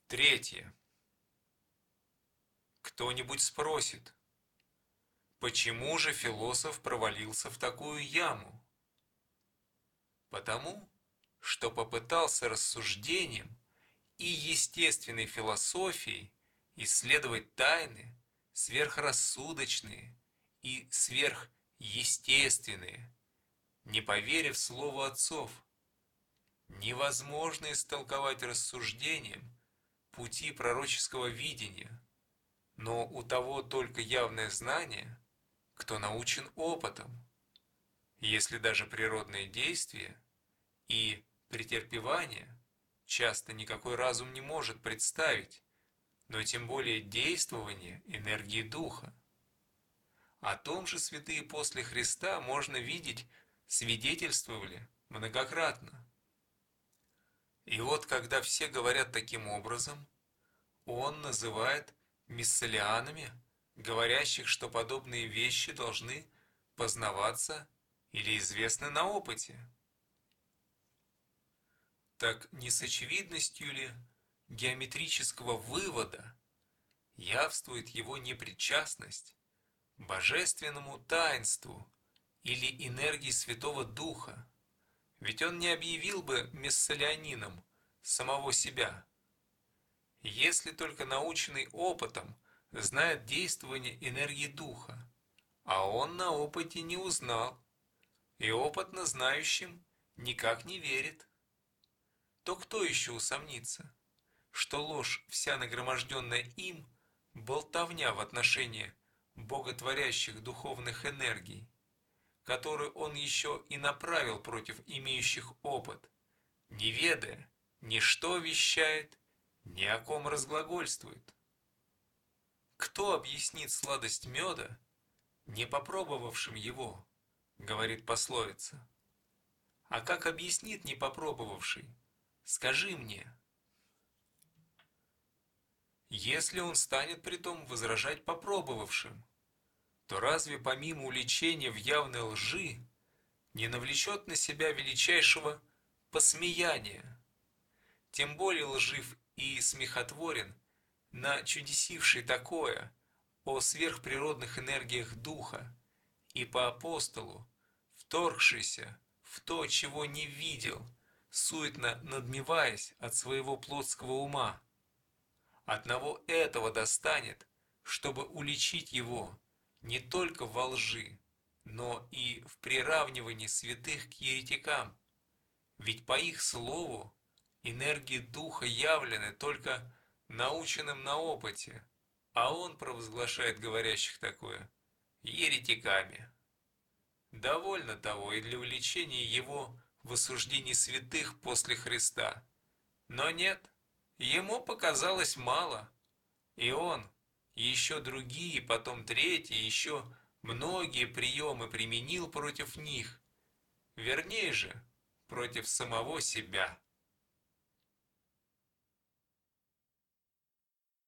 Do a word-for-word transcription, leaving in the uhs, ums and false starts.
Третье. Кто-нибудь спросит, почему же философ провалился в такую яму? Потому, что попытался рассуждением и естественной философией исследовать тайны сверхрассудочные и сверхъестественные, не поверив слову отцов. Невозможно истолковать рассуждением пути пророческого видения, но у того только явное знание, кто научен опытом. Если даже природные действия и претерпевание часто никакой разум не может представить, но тем более действование энергии Духа. О том же святые после Христа, можно видеть, свидетельствовали многократно. И вот когда все говорят таким образом, он называет миссалианами, говорящих, что подобные вещи должны познаваться или известны на опыте. Так не с очевидностью ли геометрического вывода явствует его непричастность божественному таинству или энергии Святого Духа? Ведь он не объявил бы миссалианином самого себя. Если только наученный опытом знает действование энергии Духа, а он на опыте не узнал, и опытно знающим никак не верит, то кто еще усомнится, что ложь, вся нагроможденная им, болтовня в отношении боготворящих духовных энергий, которую он еще и направил против имеющих опыт, не ведая, ни что вещает, ни о ком разглагольствует? Кто объяснит сладость меда, не попробовавшим его, говорит пословица. А как объяснит не попробовавший? Скажи мне. Если он станет притом возражать попробовавшим, то разве помимо уличения в явной лжи не навлечет на себя величайшего посмеяния? Тем более лжив и смехотворен начудесивший такое о сверхприродных энергиях Духа и по апостолу, вторгшийся в то, чего не видел, суетно надмеваясь от своего плотского ума. Одного этого достанет, чтобы уличить его не только во лжи, но и в приравнивании святых к еретикам. Ведь по их слову энергии Духа явлены только наученным на опыте, а он провозглашает говорящих такое еретиками. Довольно того и для увлечения его в осуждении святых после Христа. Но нет, ему показалось мало, и он еще другие, потом третьи, еще многие приемы применил против них, вернее же, против самого себя.